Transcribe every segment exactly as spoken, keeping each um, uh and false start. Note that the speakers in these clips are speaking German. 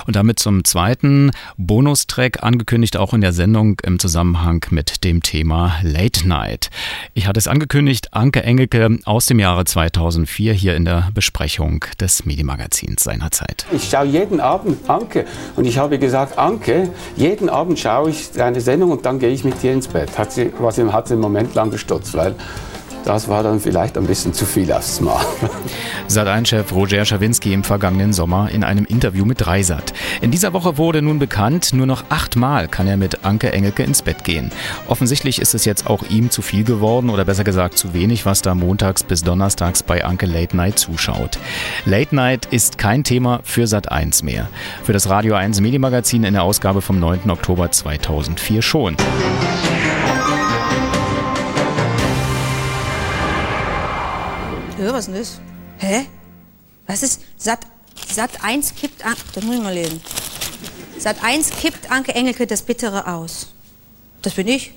Und damit zum zweiten Bonustrack, angekündigt auch in der Sendung im Zusammenhang mit dem Thema Late Night. Ich hatte es angekündigt, Anke Engelke aus dem Jahre zweitausendvier hier in der Besprechung des Medienmagazins seinerzeit. Ich schaue jeden Abend Anke und ich habe gesagt, Anke, jeden Abend schaue ich deine Sendung und dann gehe ich mit dir ins Bett. Hat sie, was hat sie einen Moment lang gestutzt, weil das war dann vielleicht ein bisschen zu viel aufs Mal. Sat eins Chef Roger Schawinski im vergangenen Sommer in einem Interview mit Dreisat. In dieser Woche wurde nun bekannt, nur noch achtmal kann er mit Anke Engelke ins Bett gehen. Offensichtlich ist es jetzt auch ihm zu viel geworden oder besser gesagt zu wenig, was da montags bis donnerstags bei Anke Late Night zuschaut. Late Night ist kein Thema für Sat eins mehr. Für das Radio eins Medienmagazin in der Ausgabe vom neunten Oktober zweitausendvier schon. Was ist denn das? Hä? Was ist? Sat, Sat eins kippt an. Das muss ich mal lesen. Sat eins kippt Anke Engelke das Bittere aus. Das bin ich.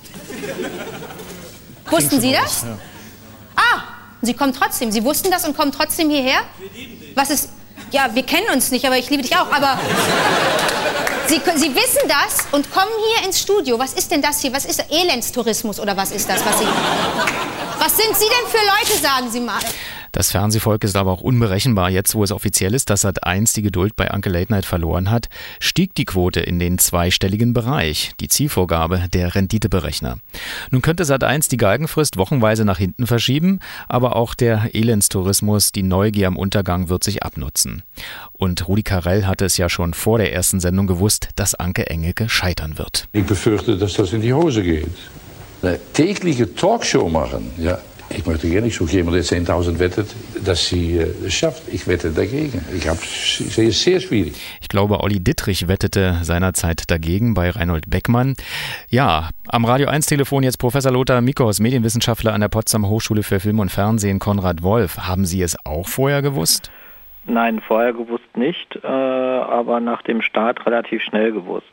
Wussten Sie das? Ja. Ah, Sie kommen trotzdem. Sie wussten das und kommen trotzdem hierher? Wir lieben dich. Was ist? Ja, wir kennen uns nicht, aber ich liebe dich auch. Aber Sie, Sie wissen das und kommen hier ins Studio. Was ist denn das hier? Was ist das? Elendstourismus oder was ist das, was Sie... Was sind Sie denn für Leute, sagen Sie mal? Das Fernsehvolk ist aber auch unberechenbar. Jetzt, wo es offiziell ist, dass Sat eins die Geduld bei Anke Late Night verloren hat, stieg die Quote in den zweistelligen Bereich, die Zielvorgabe der Renditeberechner. Nun könnte Sat eins die Galgenfrist wochenweise nach hinten verschieben, aber auch der Elendstourismus, die Neugier am Untergang, wird sich abnutzen. Und Rudi Carrell hatte es ja schon vor der ersten Sendung gewusst, dass Anke Engelke scheitern wird. Ich befürchte, dass das in die Hose geht. Eine tägliche Talkshow machen, ja. Ich möchte gerne nicht so jemand, der zehntausend wettet, dass sie es äh, schafft. Ich wette dagegen. Ich, hab, ich sehe es sehr schwierig. Ich glaube, Olli Dittrich wettete seinerzeit dagegen bei Reinhold Beckmann. Ja, am Radio eins Telefon jetzt Professor Lothar Mickos, Medienwissenschaftler an der Potsdamer Hochschule für Film und Fernsehen, Konrad Wolf. Haben Sie es auch vorher gewusst? Nein, vorher gewusst nicht, äh, aber nach dem Start relativ schnell gewusst.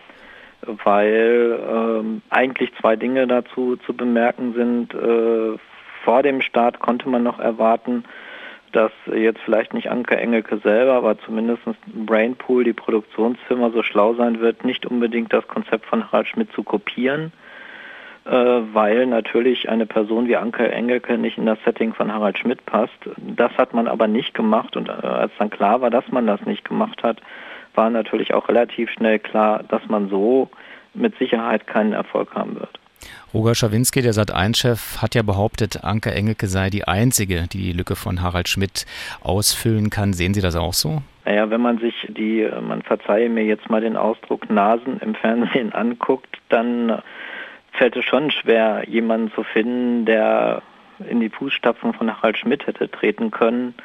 Weil ähm, eigentlich zwei Dinge dazu zu bemerken sind. Äh, vor dem Start konnte man noch erwarten, dass jetzt vielleicht nicht Anke Engelke selber, aber zumindest Brainpool, die Produktionsfirma, so schlau sein wird, nicht unbedingt das Konzept von Harald Schmidt zu kopieren, äh, weil natürlich eine Person wie Anke Engelke nicht in das Setting von Harald Schmidt passt. Das hat man aber nicht gemacht und äh, als dann klar war, dass man das nicht gemacht hat, war natürlich auch relativ schnell klar, dass man so mit Sicherheit keinen Erfolg haben wird. Roger Schawinski, der Sat eins Chef, hat ja behauptet, Anke Engelke sei die Einzige, die die Lücke von Harald Schmidt ausfüllen kann. Sehen Sie das auch so? Naja, wenn man sich die, man verzeihe mir jetzt mal den Ausdruck, Nasen im Fernsehen anguckt, dann fällt es schon schwer, jemanden zu finden, der in die Fußstapfen von Harald Schmidt hätte treten können,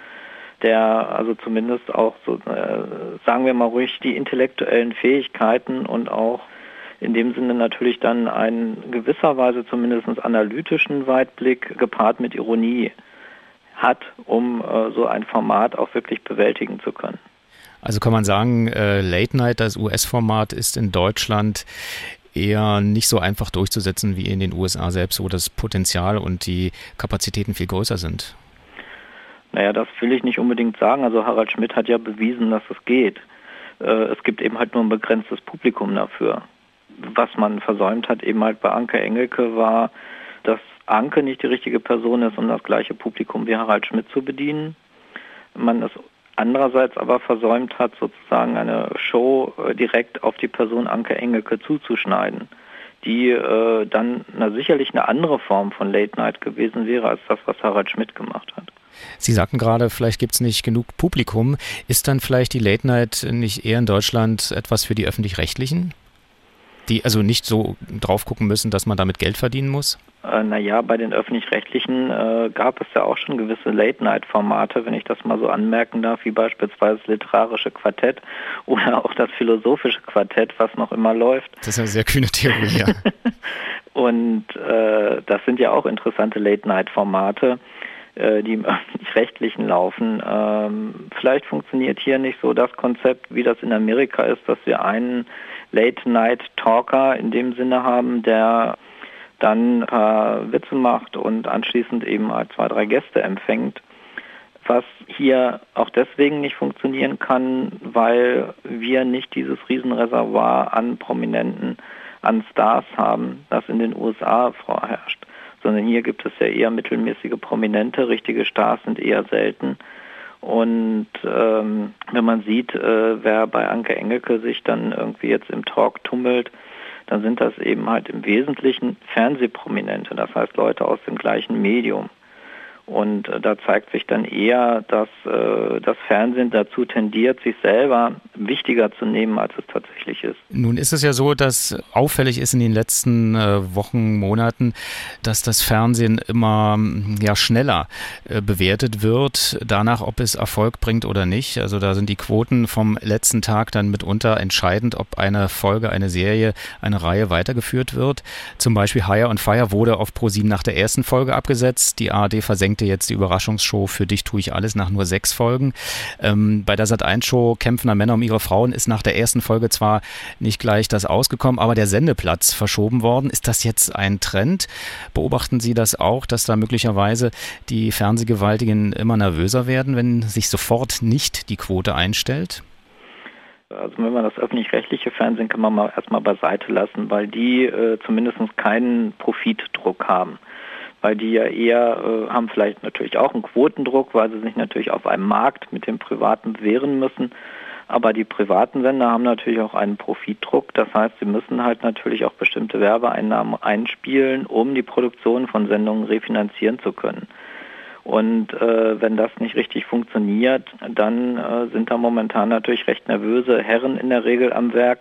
der also zumindest auch, so, äh, sagen wir mal ruhig, die intellektuellen Fähigkeiten und auch in dem Sinne natürlich dann einen gewisserweise zumindest analytischen Weitblick gepaart mit Ironie hat, um äh, so ein Format auch wirklich bewältigen zu können. Also kann man sagen, äh, Late Night, das U S-Format, ist in Deutschland eher nicht so einfach durchzusetzen wie in den U S A selbst, wo das Potenzial und die Kapazitäten viel größer sind. Naja, das will ich nicht unbedingt sagen. Also Harald Schmidt hat ja bewiesen, dass es geht. Äh, es gibt eben halt nur ein begrenztes Publikum dafür. Was man versäumt hat, eben halt bei Anke Engelke, war, dass Anke nicht die richtige Person ist, um das gleiche Publikum wie Harald Schmidt zu bedienen. Man es andererseits aber versäumt hat, sozusagen eine Show äh, direkt auf die Person Anke Engelke zuzuschneiden, die äh, dann na, sicherlich eine andere Form von Late Night gewesen wäre, als das, was Harald Schmidt gemacht hat. Sie sagten gerade, vielleicht gibt es nicht genug Publikum. Ist dann vielleicht die Late Night nicht eher in Deutschland etwas für die Öffentlich-Rechtlichen? Die also nicht so drauf gucken müssen, dass man damit Geld verdienen muss? Äh, naja, bei den Öffentlich-Rechtlichen äh, gab es ja auch schon gewisse Late-Night-Formate, wenn ich das mal so anmerken darf, wie beispielsweise das literarische Quartett oder auch das philosophische Quartett, was noch immer läuft. Das ist eine sehr kühne Theorie, ja. Und äh, das sind ja auch interessante Late-Night-Formate, äh, die im Öffentlich-Rechtlichen laufen. Ähm, vielleicht funktioniert hier nicht so das Konzept, wie das in Amerika ist, dass wir einen Late-Night-Talker in dem Sinne haben, der dann ein paar Witze macht und anschließend eben halt zwei, drei Gäste empfängt. was hier auch deswegen nicht funktionieren kann, weil wir nicht dieses Riesenreservoir an Prominenten, an Stars haben, das in den U S A vorherrscht. Sondern hier gibt es ja eher mittelmäßige Prominente, richtige Stars sind eher selten. Und ähm, wenn man sieht, äh, wer bei Anke Engelke sich dann irgendwie jetzt im Talk tummelt, dann sind das eben halt im Wesentlichen Fernsehprominente, das heißt Leute aus dem gleichen Medium. Und äh, da zeigt sich dann eher, dass äh, das Fernsehen dazu tendiert, sich selber wichtiger zu nehmen, als es tatsächlich ist. Nun ist es ja so, dass auffällig ist in den letzten äh, Wochen, Monaten, dass das Fernsehen immer ja, schneller äh, bewertet wird, danach, ob es Erfolg bringt oder nicht. Also da sind die Quoten vom letzten Tag dann mitunter entscheidend, ob eine Folge, eine Serie, eine Reihe weitergeführt wird. Zum Beispiel Hire on Fire wurde auf ProSieben nach der ersten Folge abgesetzt. Die A R D versenkte jetzt die Überraschungsshow Für dich tue ich alles nach nur sechs Folgen. Ähm, bei der Sat eins Show Kämpfender Männer um ihre Frauen ist nach der ersten Folge zwar nicht gleich das ausgekommen, aber der Sendeplatz verschoben worden. Ist das jetzt ein Trend? Beobachten Sie das auch, dass da möglicherweise die Fernsehgewaltigen immer nervöser werden, wenn sich sofort nicht die Quote einstellt? Also wenn man das öffentlich-rechtliche Fernsehen kann man mal erstmal beiseite lassen, weil die äh, zumindest keinen Profitdruck haben. Weil die ja eher äh, haben vielleicht natürlich auch einen Quotendruck, weil sie sich natürlich auf einem Markt mit dem Privaten wehren müssen. Aber die privaten Sender haben natürlich auch einen Profitdruck. Das heißt, sie müssen halt natürlich auch bestimmte Werbeeinnahmen einspielen, um die Produktion von Sendungen refinanzieren zu können. Und äh, wenn das nicht richtig funktioniert, dann äh, sind da momentan natürlich recht nervöse Herren in der Regel am Werk,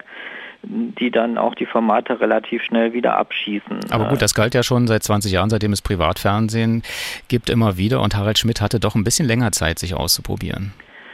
die dann auch die Formate relativ schnell wieder abschießen. Aber gut, das galt ja schon seit zwanzig Jahren, seitdem es Privatfernsehen gibt, immer wieder. Und Harald Schmidt hatte doch ein bisschen länger Zeit, sich auszuprobieren.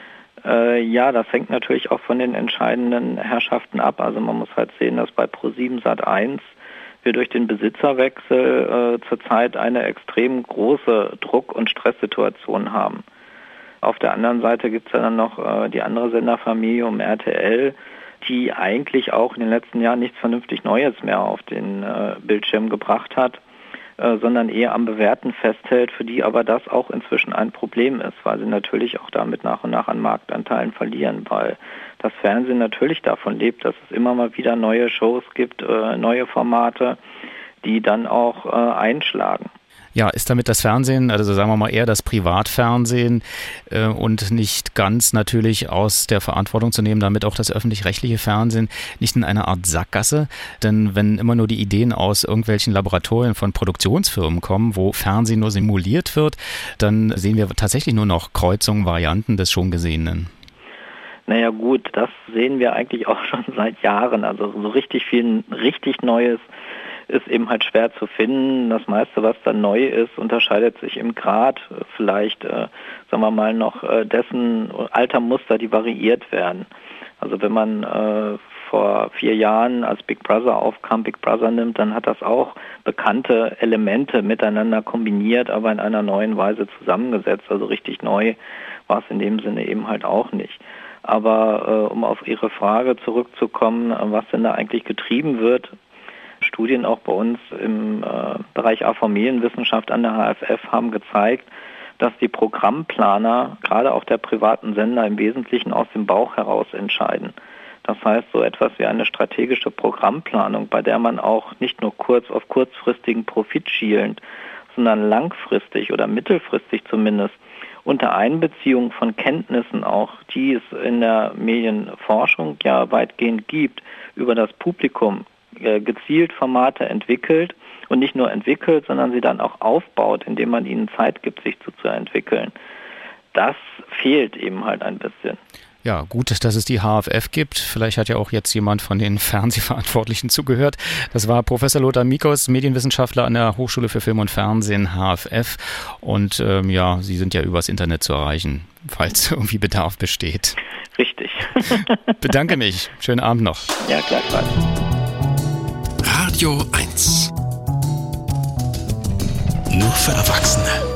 Äh, ja, das hängt natürlich auch von den entscheidenden Herrschaften ab. Also man muss halt sehen, dass bei ProSieben Sat eins wir durch den Besitzerwechsel äh, zurzeit eine extrem große Druck- und Stresssituation haben. Auf der anderen Seite gibt es ja dann noch äh, die andere Senderfamilie um R T L, die eigentlich auch in den letzten Jahren nichts vernünftig Neues mehr auf den äh, Bildschirm gebracht hat, äh, sondern eher am Bewährten festhält, für die aber das auch inzwischen ein Problem ist, weil sie natürlich auch damit nach und nach an Marktanteilen verlieren, weil das Fernsehen natürlich davon lebt, dass es immer mal wieder neue Shows gibt, äh, neue Formate, die dann auch äh, einschlagen. Ja, ist damit das Fernsehen, also sagen wir mal eher das Privatfernsehen äh, und nicht ganz natürlich aus der Verantwortung zu nehmen, damit auch das öffentlich-rechtliche Fernsehen nicht in eine Art Sackgasse, denn wenn immer nur die Ideen aus irgendwelchen Laboratorien von Produktionsfirmen kommen, wo Fernsehen nur simuliert wird, dann sehen wir tatsächlich nur noch Kreuzungen, Varianten des schon Gesehenen. Naja gut, das sehen wir eigentlich auch schon seit Jahren, also so richtig viel, richtig Neues ist eben halt schwer zu finden. Das meiste, was da neu ist, unterscheidet sich im Grad, vielleicht, äh, sagen wir mal, noch äh, dessen alter Muster, die variiert werden. Also wenn man äh, vor vier Jahren, als Big Brother aufkam, Big Brother nimmt, dann hat das auch bekannte Elemente miteinander kombiniert, aber in einer neuen Weise zusammengesetzt. Also richtig neu war es in dem Sinne eben halt auch nicht. Aber äh, um auf Ihre Frage zurückzukommen, was denn da eigentlich getrieben wird, Studien auch bei uns im äh, Bereich A V-Medienwissenschaft an der H F F haben gezeigt, dass die Programmplaner, gerade auch der privaten Sender, im Wesentlichen aus dem Bauch heraus entscheiden. Das heißt, so etwas wie eine strategische Programmplanung, bei der man auch nicht nur kurz auf kurzfristigen Profit schielend, sondern langfristig oder mittelfristig zumindest unter Einbeziehung von Kenntnissen auch, die es in der Medienforschung ja weitgehend gibt, über das Publikum gezielt Formate entwickelt und nicht nur entwickelt, sondern sie dann auch aufbaut, indem man ihnen Zeit gibt, sich zu, zu entwickeln. Das fehlt eben halt ein bisschen. Ja, gut, dass es die H F F gibt. Vielleicht hat ja auch jetzt jemand von den Fernsehverantwortlichen zugehört. Das war Professor Lothar Mikus, Medienwissenschaftler an der Hochschule für Film und Fernsehen, H F F. Und ähm, ja, Sie sind ja übers Internet zu erreichen, falls irgendwie Bedarf besteht. Richtig. Bedanke mich. Schönen Abend noch. Ja, gleichfalls. Radio eins. Nur für Erwachsene.